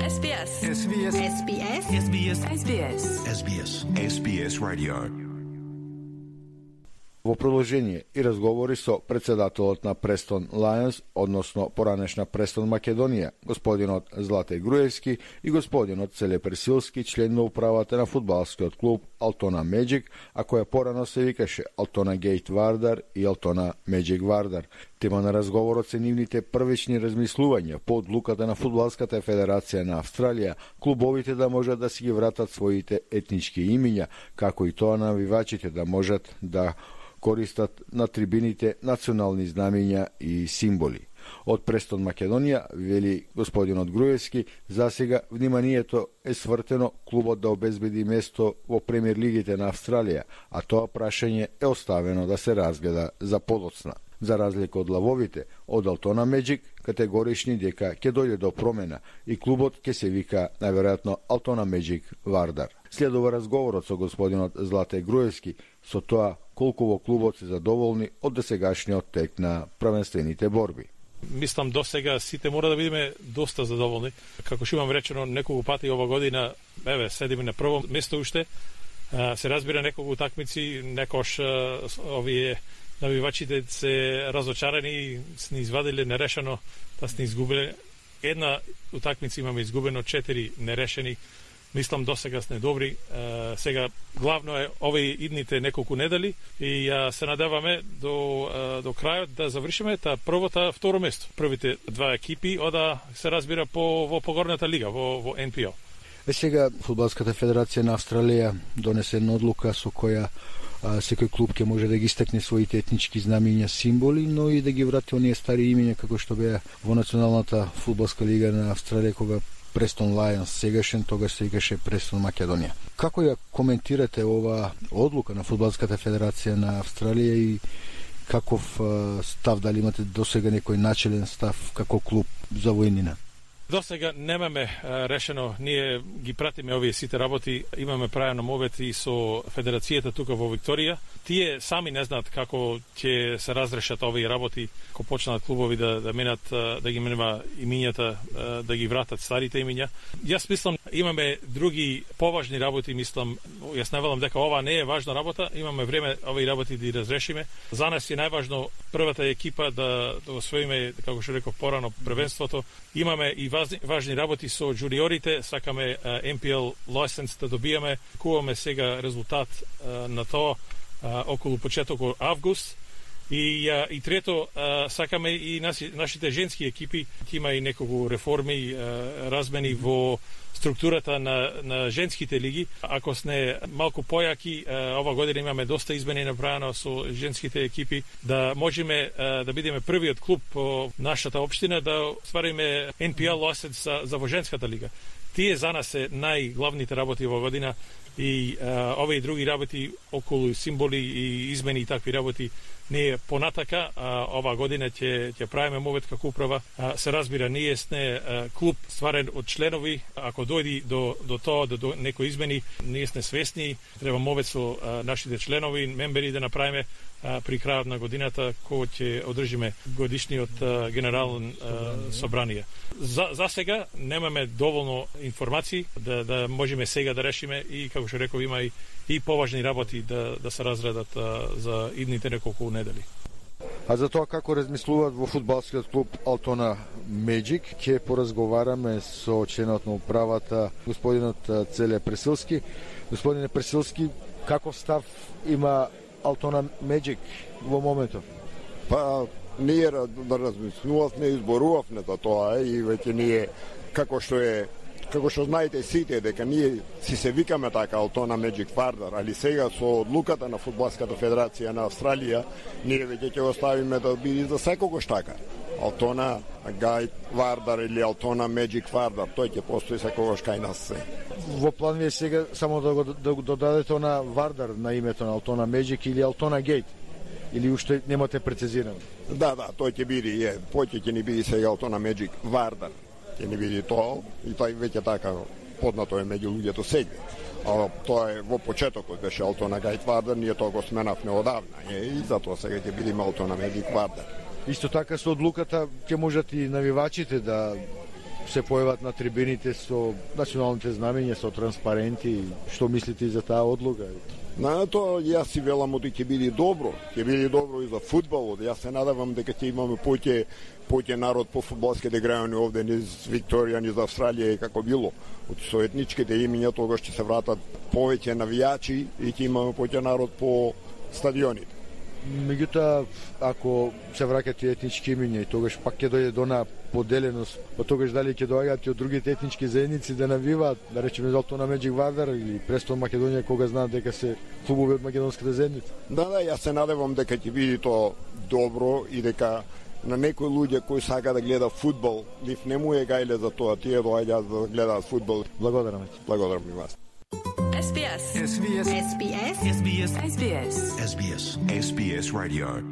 SBS. SBS. SBS. SBS. SBS. SBS. SBS Radio. Во продолжение и разговори со председателот на Престон Лајонс, односно поранешна Престон Македонија, господинот Златеј Груевски и господинот Целе Пресилски, член на управата на фудбалскиот клуб Алтона Меджик, а која порано се викаше Алтона Гейт Вардар и Алтона Меджик Вардар. Тема на разговорот се нивните првични размислувања по одлуката на Фудбалската федерација на Австралија, клубовите да можат да си ги вратат своите етнички имиња, како и тоа навивачите да можат да користат на трибините национални знамиња и символи. Од Престон Македонија, вели господинот Груевски, засега вниманието е свртено клубот да обезбеди место во премиер лигите на Австралија, а тоа прашање е оставено да се разгледа за подоцна. За разлика од лавовите, од Алтона Меджик категорични дека ќе дојде до промена и клубот ќе се вика најверојатно Алтона Меджик Вардар. Следува разговорот со господинот Златеј Груевски со тоа колку во клубот се задоволни од досегашниот тек на првенствените борби. Мислам до сега сите мора да бидеме доста задоволни. Како што имам речено неколку пати ова година, седиме на прво место уште. Се разбира неколку такмици, некош овие навивачите се разочарани и сни извадиле нерешено, да сни изгубиле. Една утакмица имаме изгубено, 4 нерешени. Мислам до сега сме добри. Сега главно е овие идните неколку недели и се надеваме до крајот да завршиме првото, второ место. Првите два екипи ода се разбира во погорната лига, во NPL. Сега Фудбалската федерација на Австралија донесе една одлука со која секој клуб ќе може да ги истакне своите етнички знамиња, символи, но и да ги врати оние стари имиња како што беа во Националната фудбалска лига на Австралија кога Престон Лајонс сегашен, тогаш се викаше Престон Македонија. Како ја коментирате ова одлука на Фудбалската федерација на Австралија и каков став, дали имате досега некој начелен став како клуб за војнина? До сега немаме решено, ние ги пратиме овие сите работи, имаме правено мовет и со федерацијата тука во Викторија. Тие сами не знаат како ќе се разрешат овие работи, кога почнат клубови да минат, да ги минува имињата, да ги вратат старите имиња. Јас мислам, имаме други поважни работи, мислам, јас не велам дека ова не е важна работа, имаме време овие работи да ги разрешиме. За нас е најважно првата екипа да освоиме, како што реков порано, првенството. Имаме и важни работи со джуниорите, сакаме NPL license да добиеме, куваме сега резултат на тоа околу почетокот август. И трето, сакаме и нашите женски екипи, има и неколку реформи, размени во структурата на женските лиги. Ако сме малку појаки, ова година имаме доста измени направено со женските екипи, да можеме да бидеме првиот клуб по нашата општина да ствариме NPL license за во женската лига. Тие за нас се најглавните работи ова година и овие други работи околу символи и измени и такви работи ние понатака, ова година ќе правиме мовет како управа. Се разбира, ние сме клуб стварен од членови, ако дојди до тоа, до некои измени, ние сме свесни, треба мовет со нашите членови, мембери да направиме при крајот на годината, кога ќе одржиме годишниот генерален собрание. За сега немаме доволно информации да можеме сега да решиме и, како што реков, има и поважни работи да се разредат за идните неколку недели. А за тоа како размислуваат во фудбалскиот клуб Алтона Меджик, ќе поразговараме со членот на управата, господинот Целе Пресилски. Господине Пресилски, каков став има Алтона Меджик во моментов? Па, ние да размислувавме и изборувавме за тоа и веќе ние, како што знаете сите, дека ние си се викаме така Алтона Меджик Вардар, али сега со одлуката на Фудбалската федерација на Австралија, ние веќе ќе оставиме да биде за секогаш така. Алтона Гайт Вардар или Алтона Меджик Вардар, тој ќе постои секогаш кај нас се. Во план ви е сега само да го додадете на Вардар на името на Алтона Меджик или Алтона Гейт? Или уште немате прецизирано? Да, тој ќе биде, ќе ни биде сега Алтона Меджик Вардар. Ќе ни биде тоа и тој веќе така поднато е меѓу луѓето сега. А тоа е во почетокот беше Алтона Гайт Вардар, ние тоа го сменавме одавна и затоа сега ќе биде Алтона Меджик Вардар. Исто така со одлуката ќе можат и навивачите да се појават на трибините со националните знамења, со транспаренти. Што мислите за таа одлука? На тоа јас си велам дека ќе биде добро и за фудбалот. Јас се надевам дека ќе имаме поќе народ по фудбалските играња овде низ Викторија, низ Австралија и како било. Со етничките имиња тогаш ќе се вратат повеќе навијачи и ќе имаме поќе народ по стадионите. Меѓутоа, ако се враќаат и етнички имиња и тогаш пак ќе дојде до на поделеност, па тогаш дали ќе доаѓаат и од другите етнички заедници да навиваат, да речеме Алтона Меджик Вардар или Престон Македонија, кога знаат дека се клубови од македонската заедница? Да, јас се надевам дека ќе биде тоа добро и дека на некои луѓе кои сака да гледа фудбал, нив не му е гајле за тоа, тие доаѓаат да гледаат фудбал. Благодарам. Благодарам и вас. SBS Radio